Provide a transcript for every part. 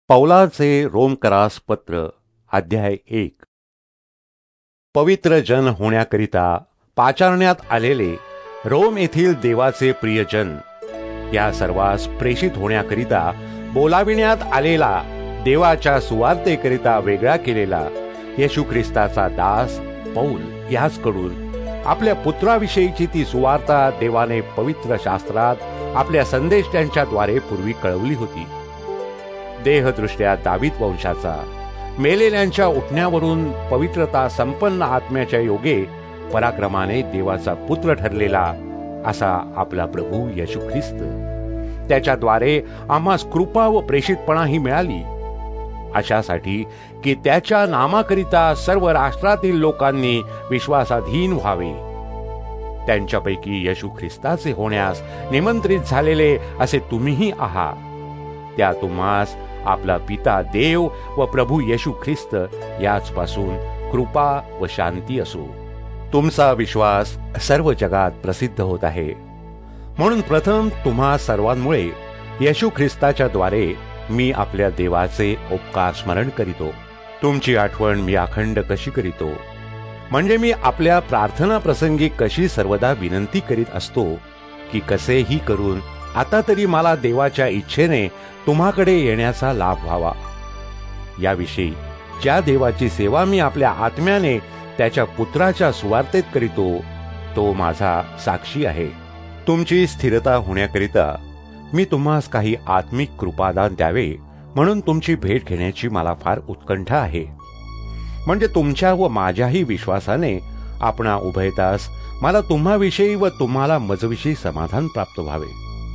पौलाचे रोमकरास पत्र अध्याय 1. पवित्र जन होण्याकरिता पाचारण्यात आलेले रोम येथील देवाचे प्रियजन, या सर्वांस प्रेषित होण्याकरिता बोलाविण्यात आलेला, देवाच्या सुवार्तेकरिता वेगळा केलेला येशू ख्रिस्ताचा दास पौल, याचकडून आपल्या पुत्राविषयीची ती सुवार्ता देवाने पवित्र शास्त्रात आपल्या संदेष्ट्यांच्याद्वारे पूर्वी कळवली होती. देहदृष्ट्या दावीद वंशाचा, मेलेल्यांच्या उठण्यावरून पवित्रता संपन्न आत्म्याच्या योगे पराक्रमाने देवाचा पुत्र ठरलेला असा आपला प्रभू येशू ख्रिस्त, त्याच्याद्वारे आम्हास कृपा व प्रेषितपणाही मिळाली, अशासाठी की त्याच्या नामाकरिता सर्व राष्ट्रातील लोकांनी विश्वासाधीन व्हावे. त्यांच्यापैकी येशू ख्रिस्ताचे होण्यास निमंत्रित झालेले असे तुम्हीही आहात. त्या तुम्हास आपला पिता देव व प्रभू येशू ख्रिस्त याचपासून कृपा व शांती असो. तुमचा विश्वास सर्व जगात प्रसिद्ध होत आहे, म्हणून प्रथम तुम्हा सर्वांमुळे येशू ख्रिस्ताच्या द्वारे मी आपल्या देवाचे उपकार स्मरण करीतो. तुमची आठवण मी अखंड कशी करीतो, म्हणजे मी आपल्या प्रार्थना प्रसंगी कशी सर्वदा विनंती करीत असतो की कसेही करून आता तरी मला देवाच्या इच्छेने तुम्हाकडे येण्याचा लाभ व्हावा. याविषयी ज्या देवाची सेवा मी आपल्या आत्म्याने त्याच्या पुत्राच्या सुवार्तेत करीतो, तो माझा साक्षी आहे. तुमची स्थिरता होण्याकरिता मी तुम्हास काही आत्मिक कृपादान द्यावे म्हणून तुमची भेट घेण्याची मला फार उत्कंठा आहे. म्हणजे तुमच्या व माझ्याही विश्वासाने आपणा उभयतास मला तुम्हाविषयी व तुम्हाला मजविषयी समाधान प्राप्त व्हावे.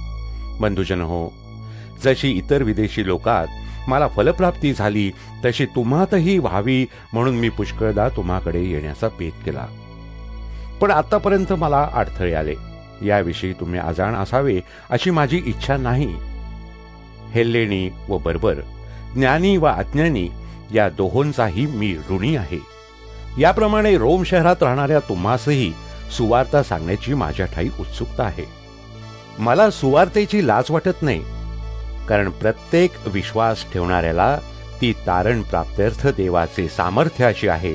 बंधुजन हो, जशी इतर विदेशी लोकात मला फलप्राप्ती झाली तशी तुम्हातही व्हावी म्हणून मी पुष्कळदा तुम्हाकडे येण्याचा पेत केला. पण आतापर्यंत मला अडथळे आले, याविषयी तुम्ही अजाण असावे अशी माझी इच्छा नाही. हेल्लेनी व बर्बर, ज्ञानी व अज्ञानी या दोहोंचाही मी ऋणी आहे. याप्रमाणे रोम शहरात राहणाऱ्या तुम्हासही सुवार्ता सांगण्याची माझ्या ठाई उत्सुकता आहे. मला सुवार्तेची लाज वाटत नाही, कारण प्रत्येक विश्वास ठेवणाऱ्याला ती तारण प्राप्त्यर्थ देवाचे सामर्थ्य अशी आहे.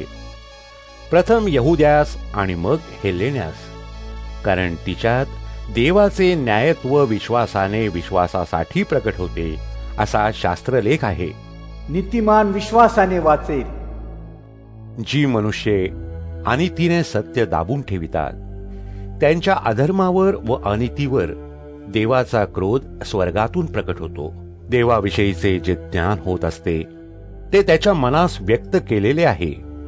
प्रथम यहुद्यास आणि मग हेलेन्यास, कारण तिच्यात देवाचे न्यायत्व विश्वासाने विश्वासासाठी प्रकट होते असा शास्त्रलेख आहे. नीतिमान विश्वासाने वाचेल. जी मनुष्ये अनितीने सत्य दाबून ठेवितात, त्यांच्या अधर्मावर व अनितीवर देवाचा क्रोध स्वर्गातून प्रकट होतो. देवाविषयीचे जे ज्ञान होत असते ते त्याच्या मनास व्यक्त केलेले आहे,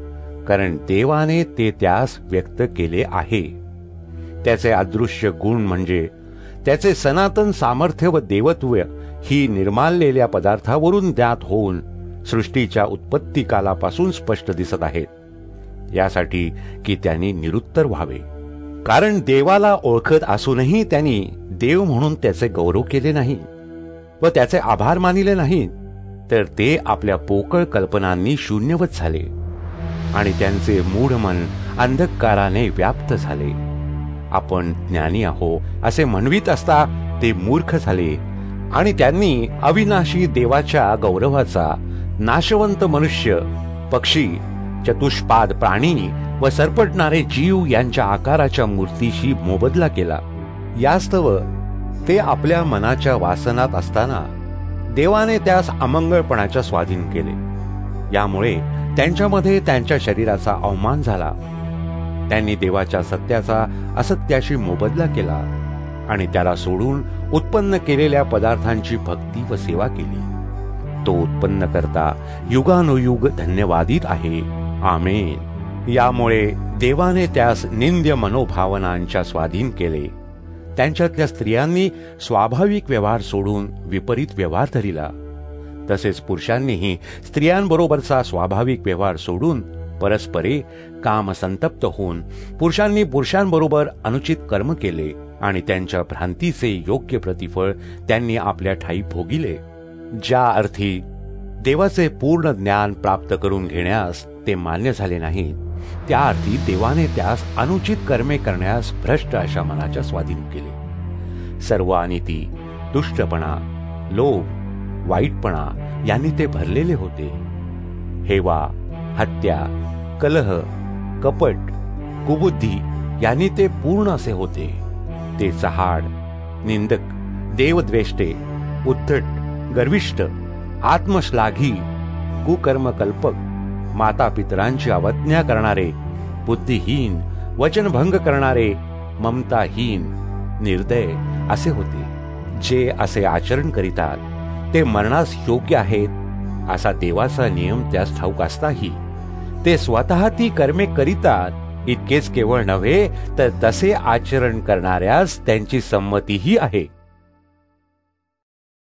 कारण देवाने ते त्यास व्यक्त केले आहे. त्याचे अदृश्य गुण म्हणजे त्याचे सनातन सामर्थ्य व देवत्व ही निर्माललेल्या पदार्थावरून ज्ञात होऊन सृष्टीच्या उत्पत्ती कालापासून स्पष्ट दिसत आहेत, यासाठी की त्यांनी निरुत्तर व्हावे. कारण देवाला ओळखत असूनही त्यांनी देव म्हणून त्याचे गौरव केले नाही व त्याचे आभार मानिले नाही, तर ते आपल्या पोकळ कल्पनांनी शून्यवत झाले आणि त्यांचे मूढ मन अंधकाराने व्याप्त झाले. आपण ज्ञानी आहो असे म्हणवित असता ते मूर्ख झाले आणि त्यांनी अविनाशी देवाच्या गौरवाचा नाशवंत मनुष्य, पक्षी, चतुष्पाद प्राणी व सरपटणारे जीव यांच्या आकाराच्या मूर्तीशी मोबदला केला. यास्तव ते आपल्या मनाच्या वासनात असताना देवाने त्यास अमंगळपणाच्या स्वाधीन केले. यामुळे त्यांच्यामध्ये त्यांच्या शरीराचा अवमान झाला. त्यांनी देवाच्या सत्याचा असत्याशी मोबदला केला आणि त्याला सोडून उत्पन्न केलेल्या पदार्थांची भक्ती व सेवा केली. तो उत्पन्न करता युगानुयुग धन्यवादित आहे. आमेन. यामुळे देवाने त्यास निंद्य मनोभावनांच्या स्वाधीन केले. त्यांच्यातल्या स्त्रियांनी स्वाभाविक व्यवहार सोडून विपरीत व्यवहार धरिला, तसेच पुरुषांनीही स्त्रियांबरोबरचा स्वाभाविक व्यवहार सोडून परस्परे कामसंतप्त होऊन पुरुषांनी पुरुषांबरोबर अनुचित कर्म केले आणि त्यांच्या भ्रांतीचे योग्य प्रतिफळ त्यांनी आपल्या ठाई भोगिले. ज्या अर्थी देवाचे पूर्ण ज्ञान प्राप्त करून घेण्यास ते मान्य झाले नाहीत, त्या अर्थी देवाने त्यास अनुचित कर्मे करण्यास भ्रष्ट अशा मनाच्या स्वाधीन केले. सर्व अनिती, दुष्टपणा, लोभ, वाईटपणा यांनी ते भरलेले होते. हेवा, हत्या, कलह, कपट, कुबुद्धी यांनी ते पूर्ण असे होते. ते चहाड, निंदक, देवद्वेष्टे, उद्धट, गर्विष्ठ, आत्मश्लाघी, कुकर्मकल्पक, मातापितरांची अवज्ञा करणारे, बुद्धिहीन, वचनभंग करणारे, ममताहीन, निर्दय असे होते. जे असे आचरण करीतात ते मरणास योग्य आहेत असा देवाचा नियम त्यास ठाऊक असताही ते स्वतः ती कर्मे करीतात. इतकेच केवळ नव्हे तर तसे आचरण करणाऱ्यास त्यांची संमतीही आहे.